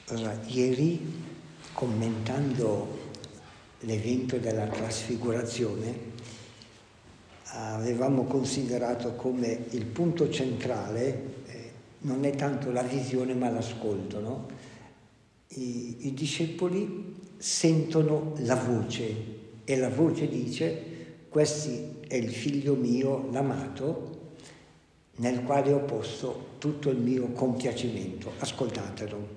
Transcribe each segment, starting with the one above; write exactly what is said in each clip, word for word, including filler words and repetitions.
Allora, ieri, commentando l'evento della trasfigurazione, avevamo considerato come il punto centrale eh, non è tanto la visione ma l'ascolto, no? I, i discepoli sentono la voce e la voce dice: questo è il figlio mio, l'amato, nel quale ho posto tutto il mio compiacimento, ascoltatelo.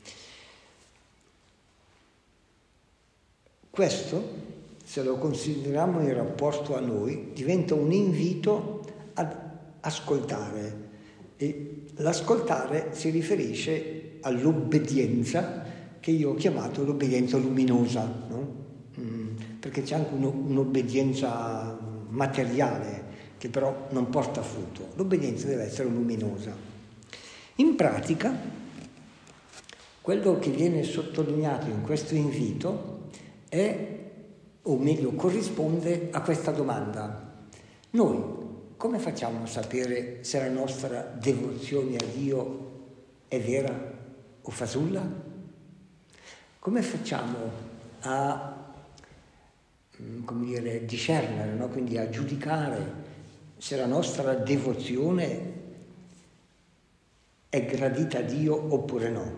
Questo, se lo consideriamo in rapporto a noi, diventa un invito ad ascoltare. E l'ascoltare si riferisce all'obbedienza che io ho chiamato l'obbedienza luminosa, no? Mm, perché c'è anche uno, un'obbedienza materiale che però non porta frutto. L'obbedienza deve essere luminosa. In pratica, quello che viene sottolineato in questo invito è, o meglio, corrisponde a questa domanda. Noi come facciamo a sapere se la nostra devozione a Dio è vera o fasulla? Come facciamo a, come dire, discernere, no? Quindi a giudicare se la nostra devozione è gradita a Dio oppure no?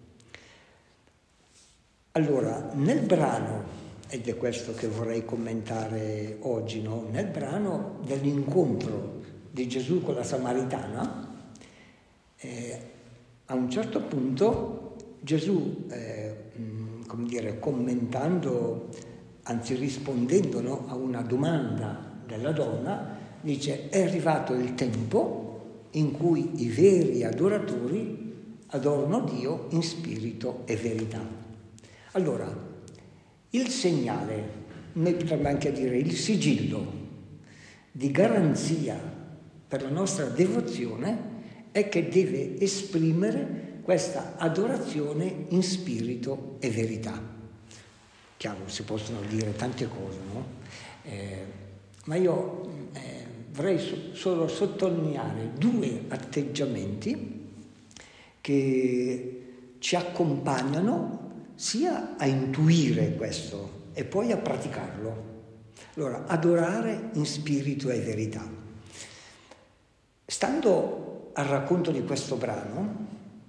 Allora, nel brano, ed è questo che vorrei commentare oggi, no? Nel brano dell'incontro di Gesù con la Samaritana, eh, a un certo punto Gesù, eh, mh, come dire, commentando, anzi rispondendo, no, a una domanda della donna, dice: è arrivato il tempo in cui i veri adoratori adorano Dio in spirito e verità. Allora, il segnale, noi potremmo anche dire il sigillo di garanzia per la nostra devozione è che deve esprimere questa adorazione in spirito e verità. Chiaro, si possono dire tante cose, no? Eh, ma io eh, vorrei so- solo sottolineare due atteggiamenti che ci accompagnano sia a intuire questo e poi a praticarlo. Allora, adorare in spirito e verità. Stando al racconto di questo brano,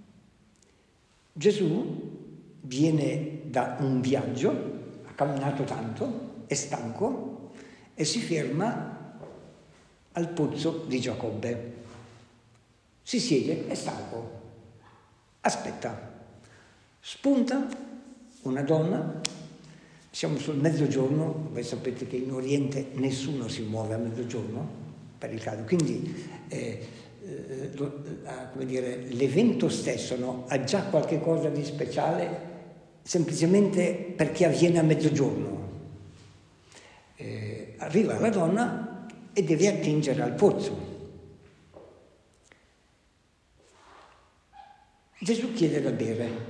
Gesù viene da un viaggio, ha camminato tanto, è stanco e si ferma al pozzo di Giacobbe. Si siede, è stanco, aspetta, spunta una donna, siamo sul mezzogiorno, voi sapete che in Oriente nessuno si muove a mezzogiorno, per il caso, quindi eh, eh, come dire, l'evento stesso, no, ha già qualche cosa di speciale semplicemente perché avviene a mezzogiorno. Eh, arriva la donna e deve attingere al pozzo. Gesù chiede da bere.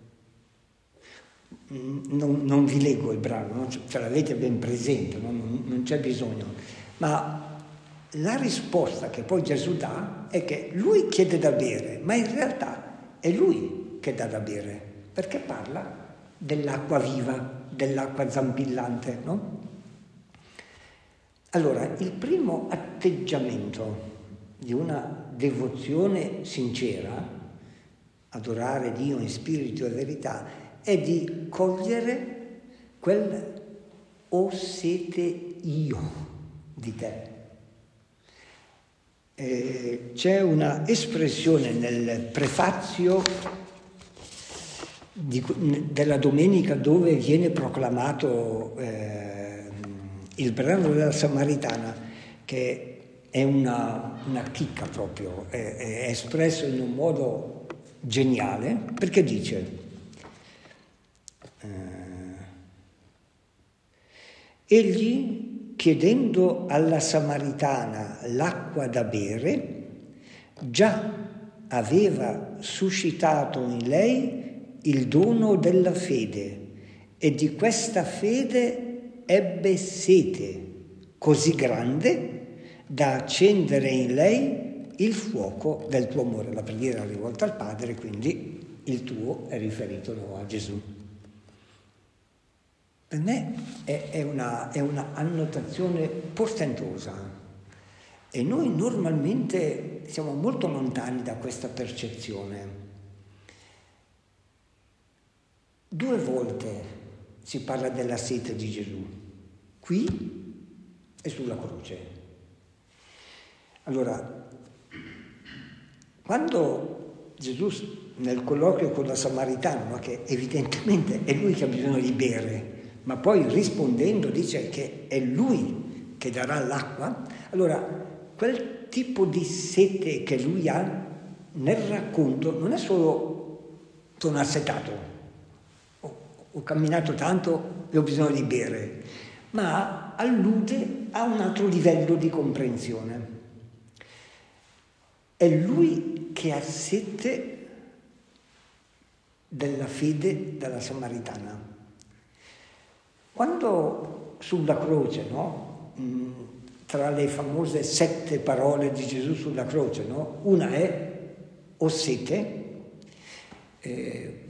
Non, non vi leggo il brano, no? Ce l'avete ben presente, no? non, non c'è bisogno, ma la risposta che poi Gesù dà è che lui chiede da bere, ma in realtà è lui che dà da bere, perché parla dell'acqua viva, dell'acqua zampillante, no? Allora, il primo atteggiamento di una devozione sincera, adorare Dio in spirito e verità, è di cogliere quel "o siete io" di te. Eh, c'è una espressione nel prefazio di, della domenica dove viene proclamato eh, il brano della Samaritana, che è una, una chicca proprio, è, è espresso in un modo geniale, perché dice: egli, chiedendo alla Samaritana l'acqua da bere, già aveva suscitato in lei il dono della fede, e di questa fede ebbe sete così grande da accendere in lei il fuoco del tuo amore. La preghiera rivolta al Padre, quindi il tuo è riferito no, a Gesù. Per me è, è, una, è una annotazione portentosa e noi normalmente siamo molto lontani da questa percezione. Due volte si parla della sete di Gesù, qui e sulla croce. Allora, quando Gesù nel colloquio con la Samaritana, no, che evidentemente è lui che ha bisogno di bere, ma poi rispondendo dice che è lui che darà l'acqua, allora quel tipo di sete che lui ha nel racconto non è solo sono assetato, ho, ho camminato tanto e ho bisogno di bere, ma allude a un altro livello di comprensione. È lui che ha sete della fede della Samaritana. Quando sulla croce, no? Tra le famose sette parole di Gesù sulla croce, no? Una è ho sete, eh,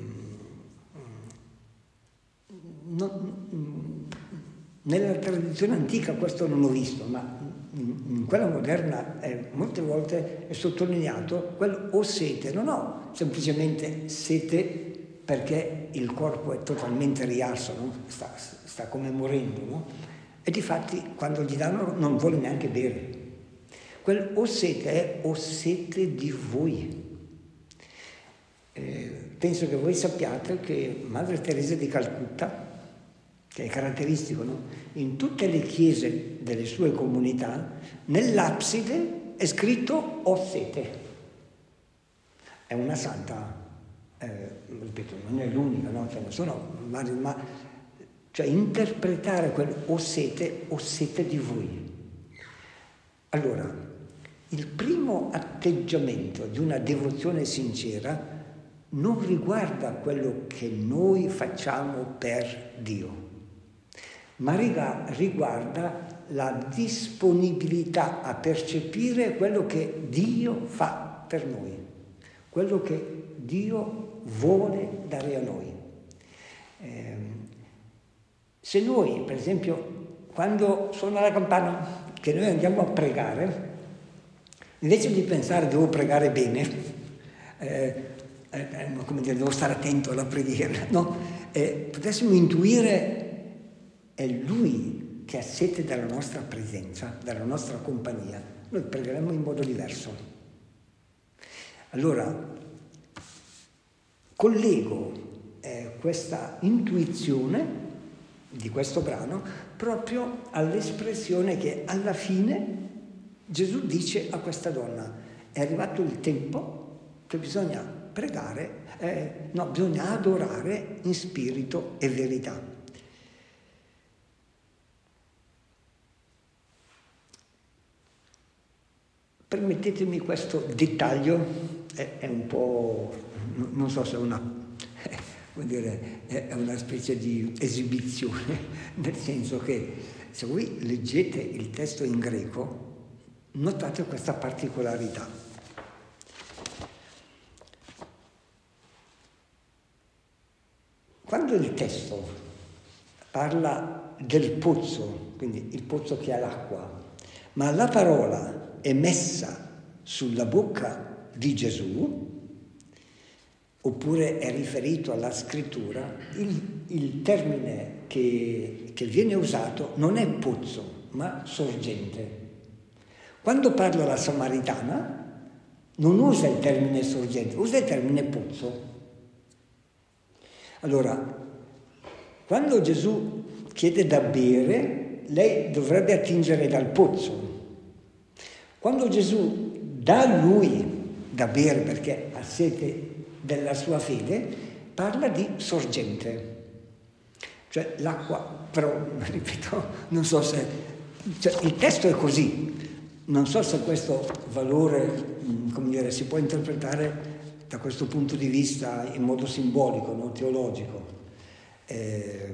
non, nella tradizione antica questo non l'ho visto, ma in quella moderna è, molte volte è sottolineato quel ho sete, non ho semplicemente sete perché il corpo è totalmente riarso, no? sta, sta come morendo, no? E difatti quando gli danno non vuole neanche bere. Quel ho sete è ho sete di voi. Eh, penso che voi sappiate che Madre Teresa di Calcutta, che è caratteristico, no? In tutte le chiese delle sue comunità, nell'abside è scritto ho sete. È una santa. Eh, ripeto, non è l'unica, no? Ce ne sono vari, ma cioè interpretare quel ho sete, ho sete di voi. Allora, il primo atteggiamento di una devozione sincera non riguarda quello che noi facciamo per Dio, ma riguarda la disponibilità a percepire quello che Dio fa per noi, quello che Dio vuole dare a noi. Eh, se noi, per esempio, quando suona la campana, che noi andiamo a pregare, invece di pensare devo pregare bene, eh, eh, come dire, devo stare attento alla preghiera, no? Eh, potessimo intuire è Lui che ha sete della nostra presenza, della nostra compagnia, noi pregheremo in modo diverso. Allora, collego eh, questa intuizione di questo brano proprio all'espressione che alla fine Gesù dice a questa donna: è arrivato il tempo che bisogna pregare, eh, no, bisogna adorare in spirito e verità. Permettetemi questo dettaglio, è, è un po', non so se è una, vuol dire, è una specie di esibizione, nel senso che se voi leggete il testo in greco, notate questa particolarità. Quando il testo parla del pozzo, quindi il pozzo che ha l'acqua, ma la parola è messa sulla bocca di Gesù, oppure è riferito alla scrittura, il, il termine che, che viene usato non è pozzo, ma sorgente. Quando parla la Samaritana, non usa il termine sorgente, usa il termine pozzo. Allora, quando Gesù chiede da bere, lei dovrebbe attingere dal pozzo. Quando Gesù dà a lui da bere perché ha sete della sua fede, parla di sorgente. Cioè l'acqua, però, ripeto, non so se... Cioè, il testo è così. Non so se questo valore, come dire, si può interpretare da questo punto di vista in modo simbolico, no? Teologico. Eh,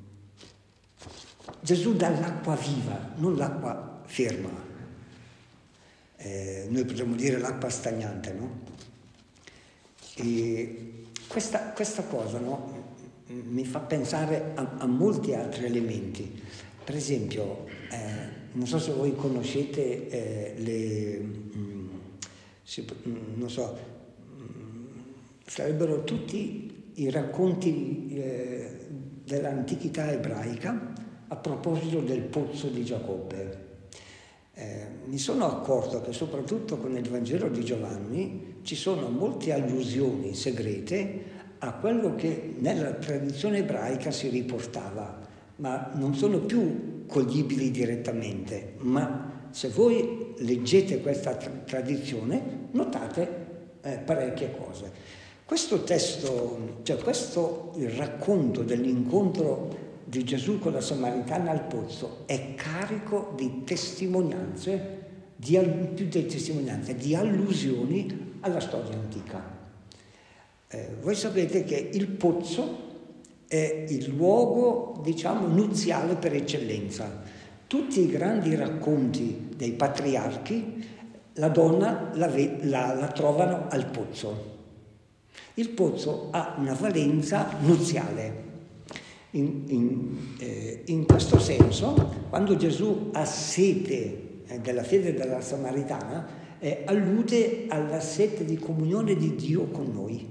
Gesù dà l'acqua viva, non l'acqua ferma. Eh, noi potremmo dire l'acqua stagnante, no? E questa, questa cosa, no, mi fa pensare a, a molti altri elementi. Per esempio, eh, non so se voi conoscete eh, le, mh, si, mh, non so, mh, sarebbero tutti i racconti eh, dell'antichità ebraica a proposito del pozzo di Giacobbe. Eh, mi sono accorto che soprattutto con il Vangelo di Giovanni ci sono molte allusioni segrete a quello che nella tradizione ebraica si riportava, ma non sono più coglibili direttamente. Ma se voi leggete questa tra- tradizione, notate eh, parecchie cose. Questo testo, cioè questo il racconto dell'incontro di Gesù con la Samaritana al pozzo è carico di testimonianze, di, più di testimonianze, di allusioni alla storia antica. Eh, voi sapete che il pozzo è il luogo, diciamo, nuziale per eccellenza. Tutti i grandi racconti dei patriarchi, la donna la, ve- la, la trovano al pozzo. Il pozzo ha una valenza nuziale. In, in, eh, in questo senso, quando Gesù ha sete eh, della fede della Samaritana, eh, allude alla sete di comunione di Dio con noi.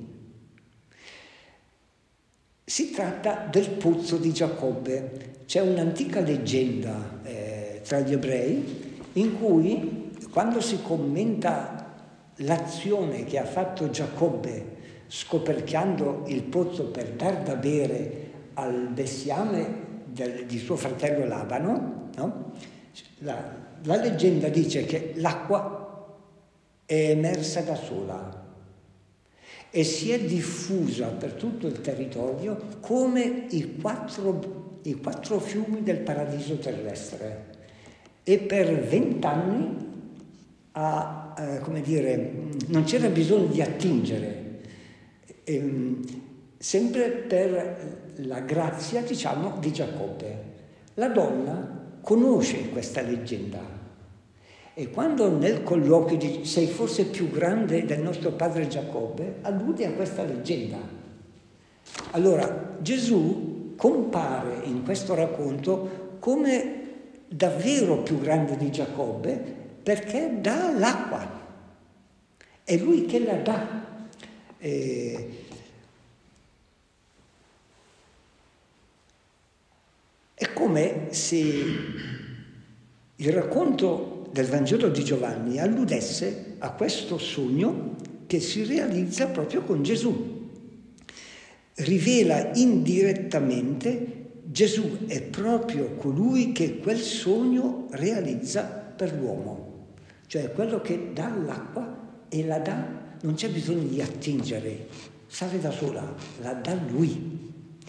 Si tratta del pozzo di Giacobbe. C'è un'antica leggenda eh, tra gli ebrei in cui, quando si commenta l'azione che ha fatto Giacobbe scoperchiando il pozzo per dar da bere al bestiame del, di suo fratello Labano, no? la, la leggenda dice che l'acqua è emersa da sola e si è diffusa per tutto il territorio come i quattro, i quattro fiumi del paradiso terrestre, e per vent'anni ha, eh, come dire, non c'era bisogno di attingere, ehm, sempre per la grazia, diciamo, di Giacobbe. La donna conosce questa leggenda e quando nel colloquio dice sei forse più grande del nostro padre Giacobbe, allude a questa leggenda. Allora Gesù compare in questo racconto come davvero più grande di Giacobbe, perché dà l'acqua, è lui che la dà. E È come se il racconto del Vangelo di Giovanni alludesse a questo sogno che si realizza proprio con Gesù. Rivela indirettamente Gesù è proprio colui che quel sogno realizza per l'uomo, cioè quello che dà l'acqua e la dà, non c'è bisogno di attingere, sale da sola, la dà lui.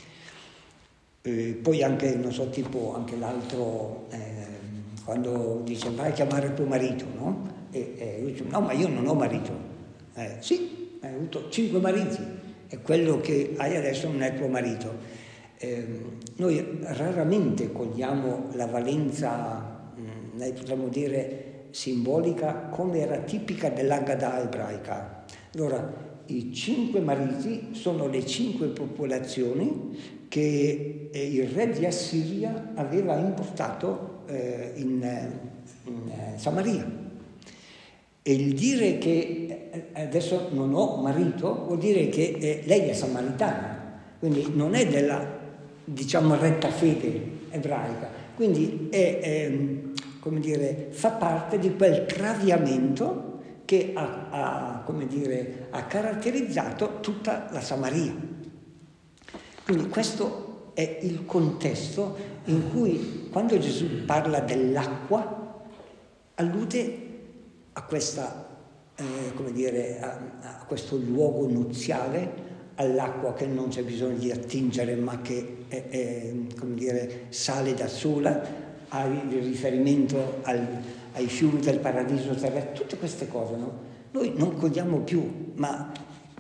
Eh, poi anche, non so, tipo anche l'altro, eh, quando dice vai a chiamare tuo marito, no? E, e lui dice no, ma io non ho marito. Eh, sì, hai avuto cinque mariti e quello che hai adesso non è tuo marito. Eh, noi raramente cogliamo la valenza, mh, noi potremmo dire simbolica, come era tipica dell'Aggadah ebraica. Allora, i cinque mariti sono le cinque popolazioni che eh, il re di Assiria aveva importato eh, in, in eh, Samaria. E il dire che eh, adesso non ho marito vuol dire che eh, lei è samaritana, quindi non è della, diciamo, retta fede ebraica, quindi è, è, come dire, fa parte di quel traviamento che ha, ha, come dire, ha caratterizzato tutta la Samaria. Quindi questo è il contesto in cui, quando Gesù parla dell'acqua, allude a questa, eh, come dire, a, a questo luogo nuziale, all'acqua che non c'è bisogno di attingere, ma che è, è, come dire, sale da sola, ha il riferimento al, ai fiumi del paradiso terrestre, tutte queste cose, no? Noi non cogliamo più, ma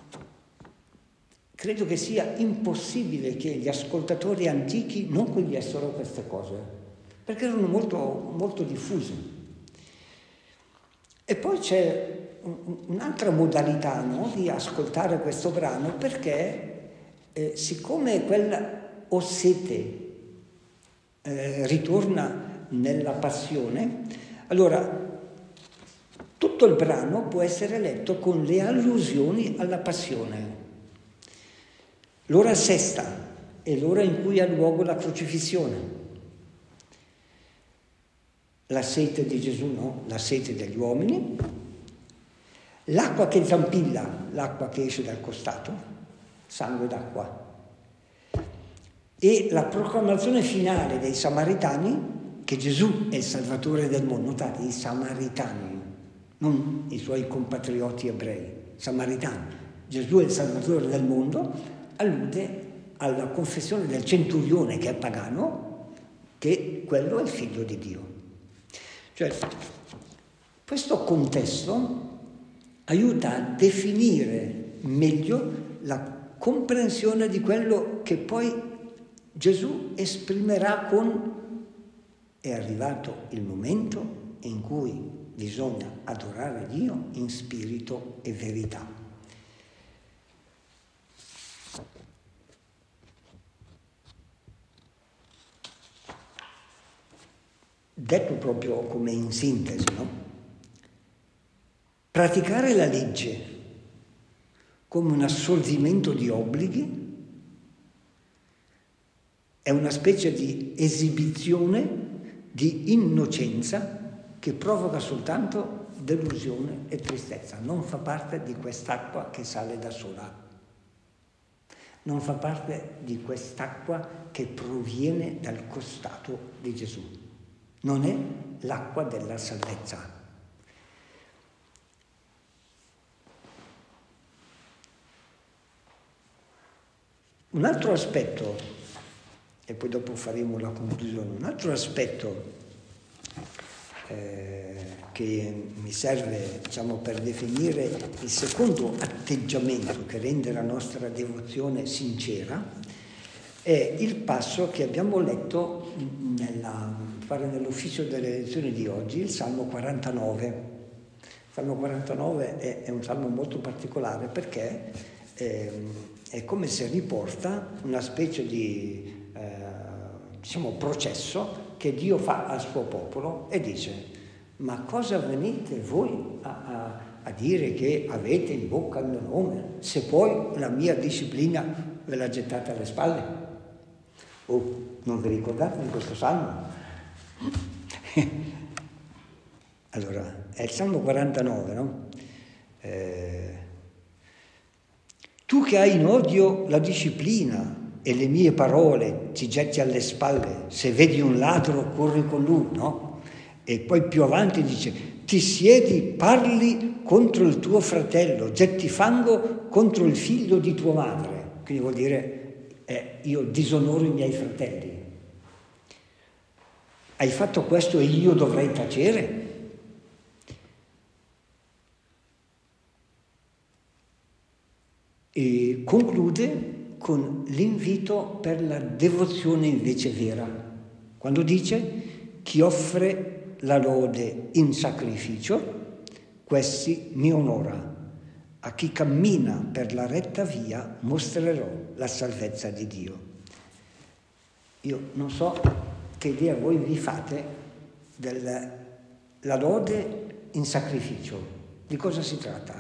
credo che sia impossibile che gli ascoltatori antichi non cogliessero queste cose, perché erano molto, molto diffuse. E poi c'è un, un'altra modalità, no, di ascoltare questo brano, perché eh, siccome quella o sete eh, ritorna nella passione, allora tutto il brano può essere letto con le allusioni alla passione. L'ora sesta è l'ora in cui ha luogo la crocifissione. La sete di Gesù, no? La sete degli uomini. L'acqua che zampilla, l'acqua che esce dal costato, sangue d'acqua. E la proclamazione finale dei Samaritani, che Gesù è il Salvatore del mondo. Notate, i Samaritani, non i suoi compatrioti ebrei, Samaritani. Gesù è il Salvatore del mondo, allude alla confessione del centurione, che è pagano, che quello è il figlio di Dio. Cioè, questo contesto aiuta a definire meglio la comprensione di quello che poi Gesù esprimerà con: è arrivato il momento in cui bisogna adorare Dio in spirito e verità. Detto proprio come in sintesi, no? Praticare la legge come un assolvimento di obblighi è una specie di esibizione di innocenza che provoca soltanto delusione e tristezza. Non fa parte di quest'acqua che sale da sola. Non fa parte di quest'acqua che proviene dal costato di Gesù. Non è l'acqua della salvezza. Un altro aspetto, e poi dopo faremo la conclusione, un altro aspetto eh, che mi serve, diciamo, per definire il secondo atteggiamento che rende la nostra devozione sincera, è il passo che abbiamo letto nella, fare nell'ufficio delle lezioni di oggi, il Salmo quarantanove. Il Salmo quarantanove è, è un salmo molto particolare perché eh, è come se riporta una specie di eh, diciamo processo che Dio fa al suo popolo e dice: ma cosa venite voi a, a, a dire che avete in bocca il mio nome, se poi la mia disciplina ve la gettate alle spalle? Oh, non vi ricordate di questo salmo? Allora, è il Salmo quarantanove, no? Eh, tu che hai in odio la disciplina e le mie parole ti getti alle spalle, se vedi un ladro corri con lui, no? E poi più avanti dice: ti siedi, parli contro il tuo fratello, getti fango contro il figlio di tua madre. Quindi vuol dire eh, io disonoro i miei fratelli. Hai fatto questo e io dovrei tacere? E conclude con l'invito per la devozione invece vera, quando dice: chi offre la lode in sacrificio, questi mi onora. A chi cammina per la retta via mostrerò la salvezza di Dio. Io non so che idea voi vi fate della lode in sacrificio. Di cosa si tratta?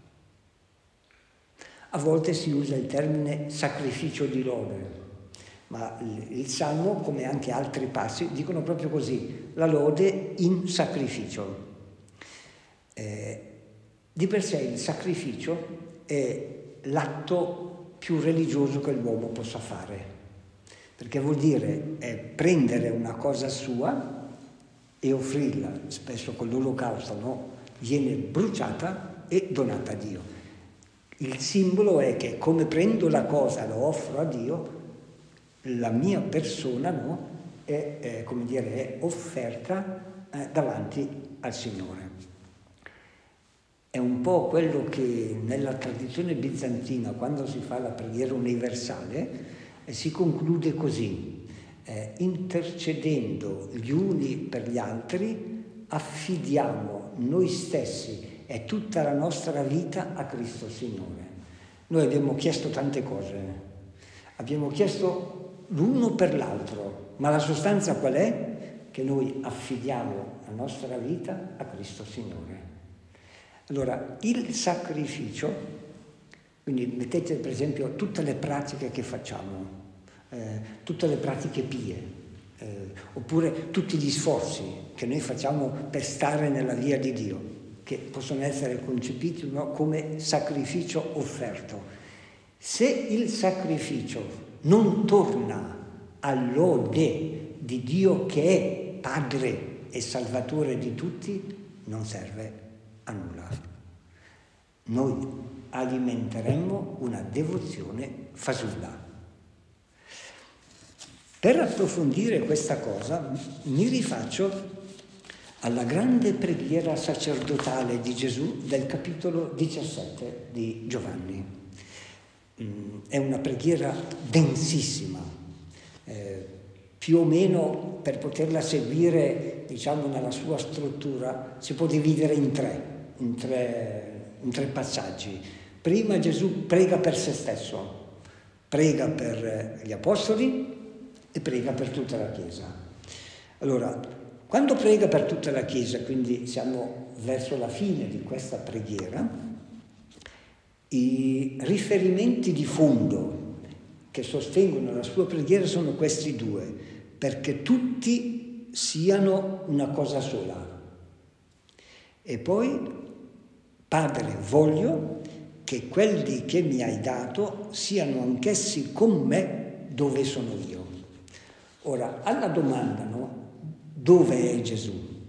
A volte si usa il termine sacrificio di lode, ma il Salmo, come anche altri passi, dicono proprio così: la lode in sacrificio. Eh, di per sé il sacrificio è l'atto più religioso che l'uomo possa fare, perché vuol dire è prendere una cosa sua e offrirla, spesso con l'olocausto, no? Viene bruciata e donata a Dio. Il simbolo è che come prendo la cosa, lo offro a Dio, la mia persona, no, è, è, come dire, è offerta eh, davanti al Signore. È un po' quello che nella tradizione bizantina, quando si fa la preghiera universale, eh, si conclude così: eh, intercedendo gli uni per gli altri, affidiamo noi stessi è tutta la nostra vita a Cristo Signore. Noi abbiamo chiesto tante cose, abbiamo chiesto l'uno per l'altro, ma la sostanza qual è? Che noi affidiamo la nostra vita a Cristo Signore. Allora, il sacrificio, quindi mettete per esempio tutte le pratiche che facciamo, eh, tutte le pratiche pie, eh, oppure tutti gli sforzi che noi facciamo per stare nella via di Dio, che possono essere concepiti, no, come sacrificio offerto. Se il sacrificio non torna all'ode di Dio che è Padre e Salvatore di tutti, non serve a nulla. Noi alimenteremmo una devozione fasulla. Per approfondire questa cosa mi rifaccio alla grande preghiera sacerdotale di Gesù del capitolo diciassette di Giovanni. È una preghiera densissima, eh, più o meno per poterla seguire, diciamo, nella sua struttura, si può dividere in tre, in tre, in tre passaggi. Prima Gesù prega per se stesso, prega per gli apostoli e prega per tutta la Chiesa. Allora, quando prega per tutta la Chiesa, quindi siamo verso la fine di questa preghiera, i riferimenti di fondo che sostengono la sua preghiera sono questi due, perché tutti siano una cosa sola. E poi, Padre, voglio che quelli che mi hai dato siano anch'essi con me dove sono io. Ora, alla domanda, no? Dove è Gesù?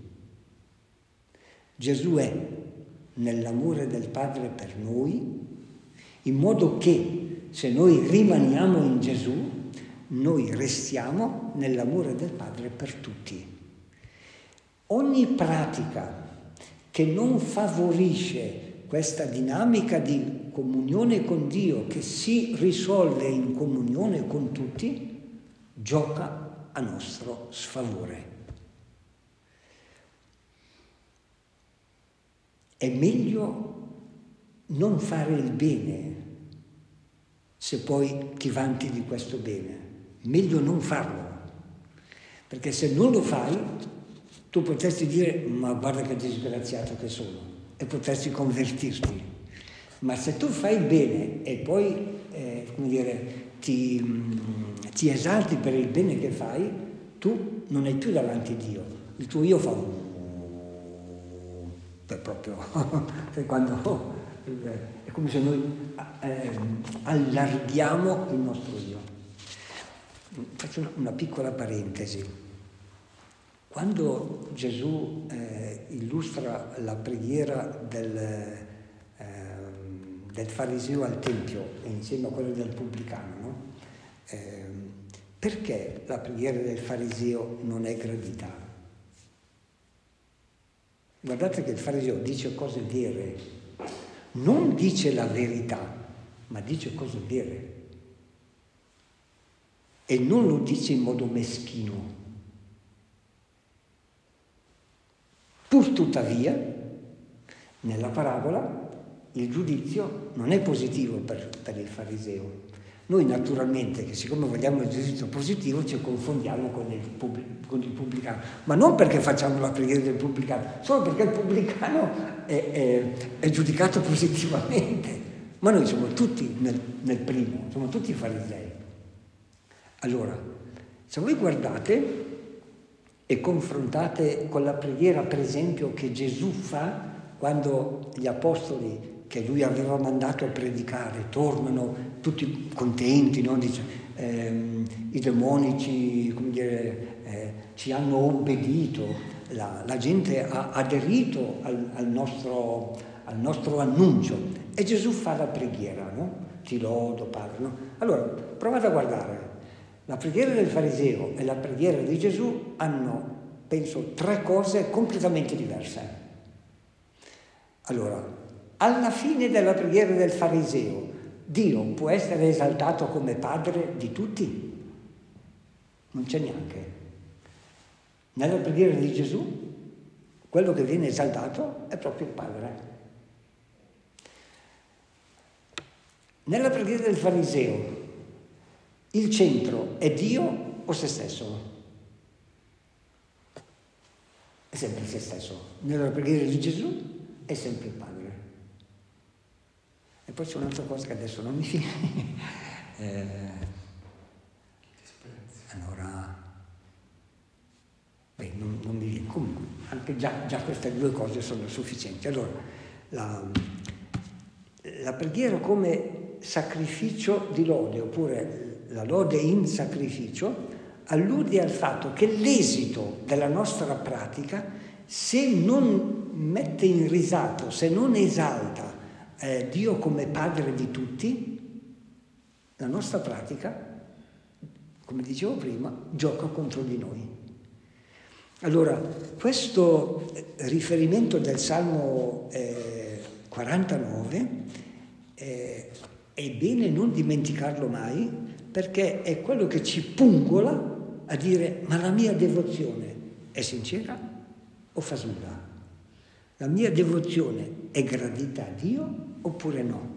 Gesù è nell'amore del Padre per noi, in modo che se noi rimaniamo in Gesù, noi restiamo nell'amore del Padre per tutti. Ogni pratica che non favorisce questa dinamica di comunione con Dio, che si risolve in comunione con tutti, gioca a nostro sfavore. È meglio non fare il bene se poi ti vanti di questo bene. Meglio non farlo, perché se non lo fai tu potresti dire ma guarda che disgraziato che sono e potresti convertirti, ma se tu fai il bene e poi eh, come dire, ti, ti esalti per il bene che fai, tu non hai più davanti a Dio, il tuo io fa un è proprio quando è come se noi eh, allarghiamo il nostro io. Faccio una, una piccola parentesi. Quando Gesù eh, illustra la preghiera del, eh, del fariseo al Tempio insieme a quella del pubblicano, no? eh, perché la preghiera del fariseo non è gradita? Guardate che il fariseo dice cose vere, non dice la verità, ma dice cose vere. E non lo dice in modo meschino. Pur tuttavia, nella parabola, il giudizio non è positivo per, per il fariseo. Noi naturalmente, che siccome vogliamo il giudizio positivo, ci confondiamo con il, pubblic- con il pubblicano, ma non perché facciamo la preghiera del pubblicano, solo perché il pubblicano è, è, è giudicato positivamente. Ma noi siamo tutti nel, nel primo, siamo tutti farisei. Allora, se voi guardate e confrontate con la preghiera, per esempio, che Gesù fa quando gli apostoli che lui aveva mandato a predicare tornano tutti contenti, no? Dice, ehm, i demoni ci, come dire, eh, ci hanno obbedito, la, la gente ha aderito al, al, nostro, al nostro annuncio, e Gesù fa la preghiera, no? Ti lodo, Padre, no? Allora, provate a guardare, la preghiera del fariseo e la preghiera di Gesù hanno, penso, tre cose completamente diverse. Allora, alla fine della preghiera del fariseo, Dio può essere esaltato come Padre di tutti? Non c'è neanche. Nella preghiera di Gesù, quello che viene esaltato è proprio il Padre. Nella preghiera del fariseo, il centro è Dio o se stesso? È sempre se stesso. Nella preghiera di Gesù è sempre il Padre. E poi c'è un'altra cosa che adesso non mi viene. eh, allora, beh, non, non mi viene. Comunque, anche già, già queste due cose sono sufficienti. Allora, la, la preghiera come sacrificio di lode, oppure la lode in sacrificio, allude al fatto che l'esito della nostra pratica, se non mette in risalto, se non esalta eh, Dio come Padre di tutti, la nostra pratica, come dicevo prima, gioca contro di noi. Allora, questo riferimento del Salmo eh, quarantanove eh, è bene non dimenticarlo mai, perché è quello che ci pungola a dire: ma la mia devozione è sincera o fasulla? La mia devozione è gradita a Dio oppure no?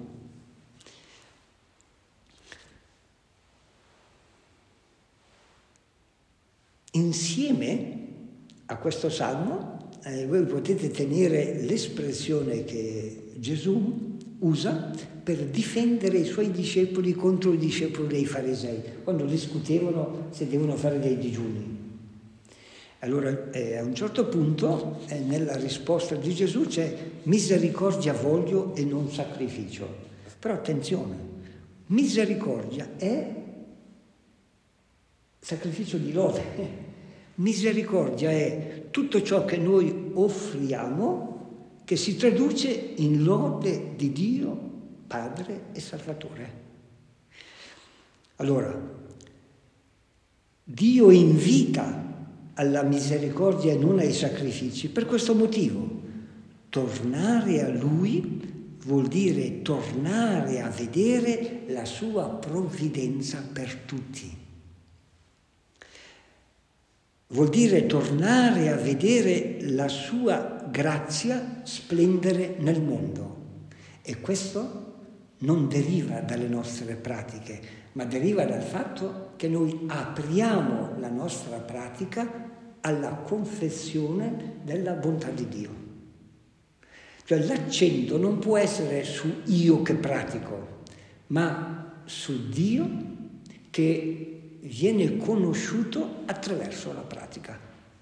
Insieme a questo salmo eh, voi potete tenere l'espressione che Gesù usa per difendere i suoi discepoli contro i discepoli dei farisei, quando discutevano se devono fare dei digiuni. Allora, eh, a un certo punto, eh, nella risposta di Gesù c'è: misericordia voglio e non sacrificio. Però attenzione, misericordia è sacrificio di lode. Misericordia è tutto ciò che noi offriamo che si traduce in lode di Dio, Padre e Salvatore. Allora, Dio invita alla misericordia e non ai sacrifici per questo motivo. Tornare a Lui vuol dire tornare a vedere la sua provvidenza per tutti. Vuol dire tornare a vedere la sua grazia splendere nel mondo. E questo non deriva dalle nostre pratiche, ma deriva dal fatto che noi apriamo la nostra pratica alla confessione della bontà di Dio. Cioè l'accento non può essere su io che pratico, ma su Dio che viene conosciuto attraverso la pratica.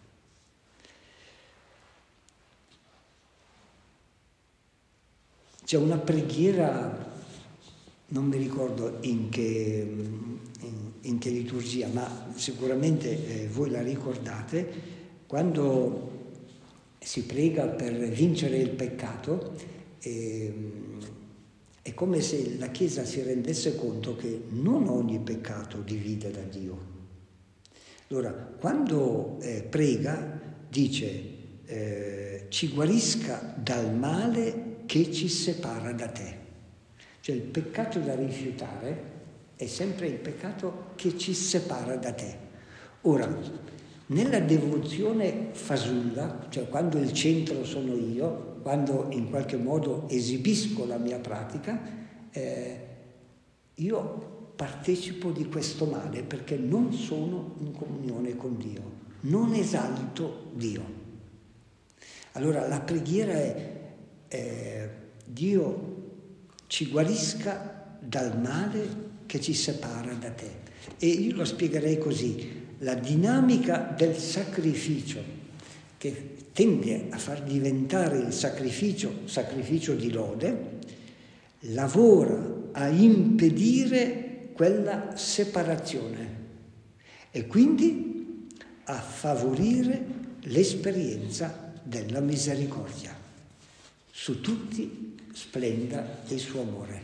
C'è una preghiera, non mi ricordo in che, in, in che liturgia, ma sicuramente eh, voi la ricordate, quando si prega per vincere il peccato, eh, è come se la Chiesa si rendesse conto che non ogni peccato divide da Dio. Allora, quando eh, prega, dice eh, ci guarisca dal male che ci separa da te. Cioè il peccato da rifiutare è sempre il peccato che ci separa da te. Ora, nella devozione fasulla, cioè quando il centro sono io, quando in qualche modo esibisco la mia pratica, eh, io partecipo di questo male perché non sono in comunione con Dio, non esalto Dio. Allora la preghiera è eh, Dio ci guarisca dal male che ci separa da te. E io lo spiegherei così: la dinamica del sacrificio che tende a far diventare il sacrificio sacrificio di lode, lavora a impedire quella separazione e quindi a favorire l'esperienza della misericordia. Su tutti splenda il suo amore.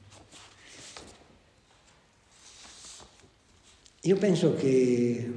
Io penso che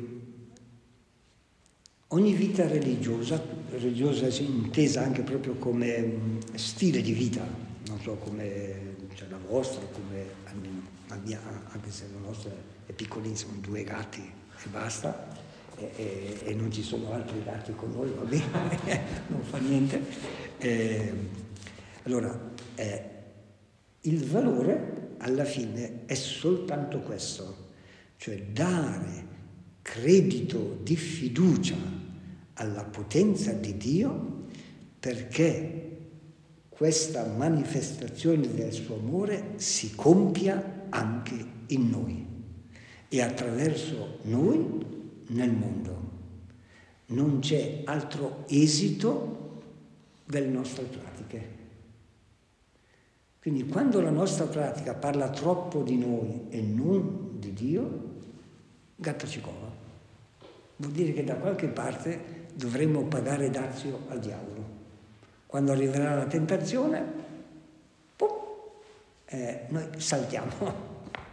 ogni vita religiosa, religiosa intesa anche proprio come stile di vita, non so come cioè la vostra, come la mia, anche se la nostra è piccolissima, due gatti e basta, e, e, e non ci sono altri gatti con noi, va bene, non fa niente. E, allora, eh, il valore alla fine è soltanto questo, cioè dare credito di fiducia alla potenza di Dio, perché questa manifestazione del suo amore si compia anche in noi e attraverso noi nel mondo. Non c'è altro esito delle nostre pratiche. Quindi quando la nostra pratica parla troppo di noi e non di Dio, gatta ci cova. Vuol dire che da qualche parte dovremmo pagare dazio al diavolo. Quando arriverà la tentazione, pum, eh, noi saltiamo.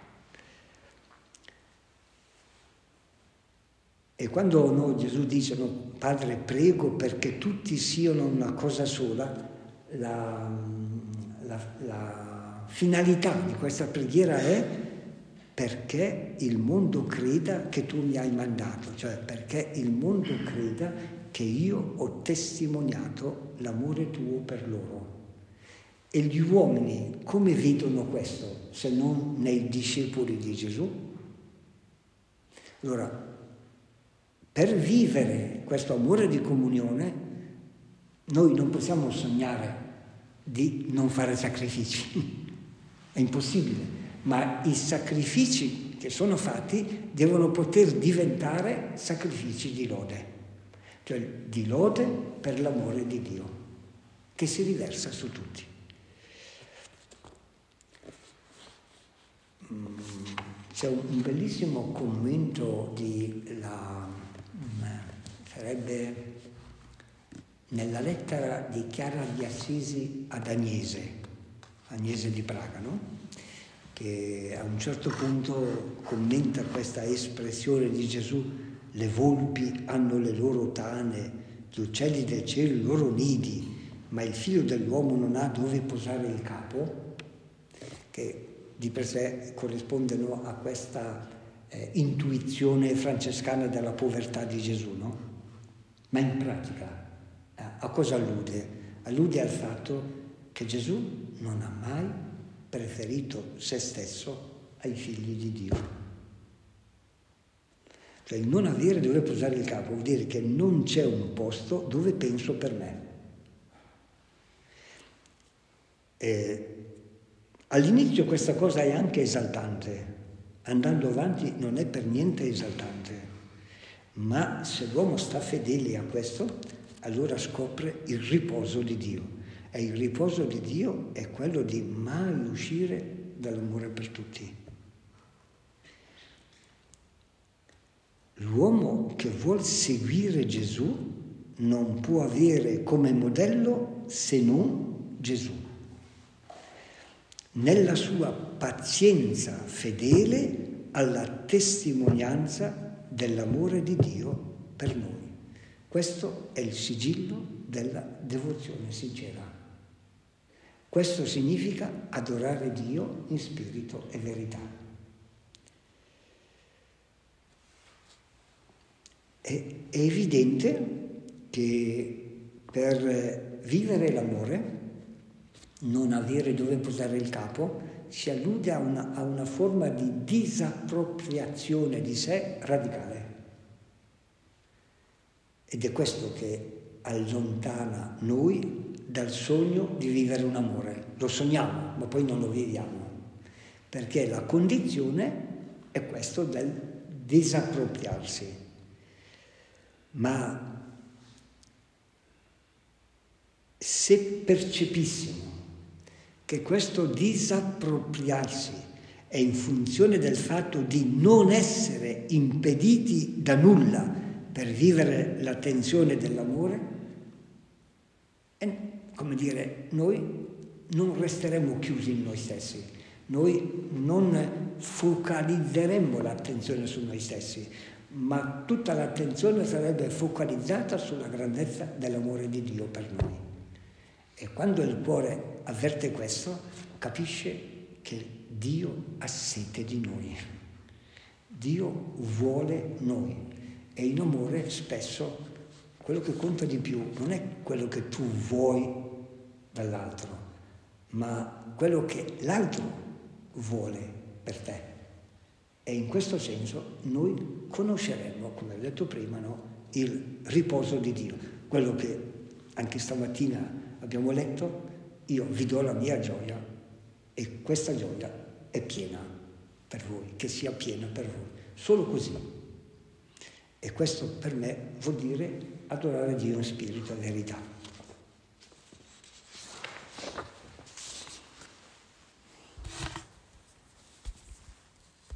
E quando no, Gesù dice, no, Padre, prego perché tutti siano una cosa sola, la, la, la finalità di questa preghiera è perché il mondo creda che tu mi hai mandato, cioè perché il mondo creda che io ho testimoniato l'amore tuo per loro. E gli uomini come vedono questo, se non nei discepoli di Gesù? Allora, per vivere questo amore di comunione, noi non possiamo sognare di non fare sacrifici. È impossibile. Ma i sacrifici che sono fatti devono poter diventare sacrifici di lode. Cioè di lode per l'amore di Dio, che si riversa su tutti. C'è un bellissimo commento di la... sarebbe nella lettera di Chiara di Assisi ad Agnese, Agnese di Praga, no? Che a un certo punto commenta questa espressione di Gesù: le volpi hanno le loro tane, gli uccelli del cielo i loro nidi, ma il figlio dell'uomo non ha dove posare il capo, che di per sé corrispondono a questa eh, intuizione francescana della povertà di Gesù, no? Ma in pratica eh, a cosa allude? Allude al fatto che Gesù non ha mai preferito se stesso ai figli di Dio. Cioè il non avere dove posare il capo vuol dire che non c'è un posto dove penso per me. E all'inizio questa cosa è anche esaltante, andando avanti non è per niente esaltante, ma se l'uomo sta fedele a questo, allora scopre il riposo di Dio. E il riposo di Dio è quello di mai uscire dall'amore per tutti. L'uomo che vuol seguire Gesù non può avere come modello se non Gesù. Nella sua pazienza fedele alla testimonianza dell'amore di Dio per noi. Questo è il sigillo della devozione sincera. Questo significa adorare Dio in spirito e verità. È, è evidente che per vivere l'amore, non avere dove posare il capo, si allude a una, a una forma di disappropriazione di sé radicale. Ed è questo che allontana noi dal sogno di vivere un amore. Lo sogniamo, ma poi non lo viviamo, perché la condizione è questo del disappropriarsi. Ma se percepissimo che questo disappropriarsi è in funzione del fatto di non essere impediti da nulla per vivere la tensione dell'amore, e, come dire, noi non resteremo chiusi in noi stessi, noi non focalizzeremo l'attenzione su noi stessi, ma tutta l'attenzione sarebbe focalizzata sulla grandezza dell'amore di Dio per noi. E quando il cuore avverte questo, capisce che Dio ha sete di noi. Dio vuole noi. E in amore spesso quello che conta di più non è quello che tu vuoi dall'altro, ma quello che l'altro vuole per te. E in questo senso noi conosceremo, come ho detto prima, no, il riposo di Dio. Quello che anche stamattina abbiamo letto, io vi do la mia gioia e questa gioia è piena per voi, che sia piena per voi. Solo così. E questo per me vuol dire adorare Dio in spirito e verità.